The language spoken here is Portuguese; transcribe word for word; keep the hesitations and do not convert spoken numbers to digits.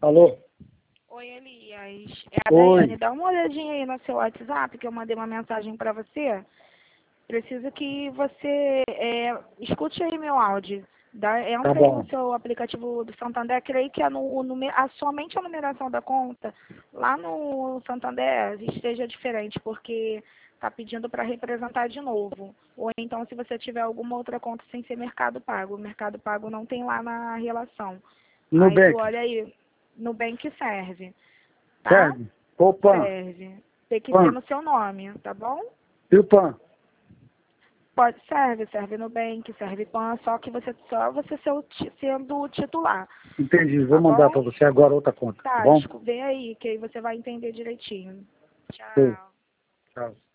Alô? Oi, Elias. É a Oi. Daiane. Dá uma olhadinha aí no seu WhatsApp, que eu mandei uma mensagem para você. Preciso que você é, escute aí meu áudio. Dá, Tá entra aí bom. no seu aplicativo do Santander, creio que a, nu- o nume- a, somente a numeração da conta lá no Santander esteja diferente, porque está pedindo para representar de novo. Ou então, se você tiver alguma outra conta sem ser Mercado Pago. O Mercado Pago não tem lá na relação. Aí tu Nubank. olha aí, Nubank serve, tá? Serve? O PAN. Serve. Tem que ser PAN. no seu nome, tá bom? E o PAN? Pode, serve, serve Nubank, serve PAN, só que você só você ser o ti- sendo o titular, Entendi. Vou tá mandar bom? para você agora outra conta, tá Tá, bom? escu- vê aí, que aí você vai entender direitinho. Sim. Tchau. Tchau.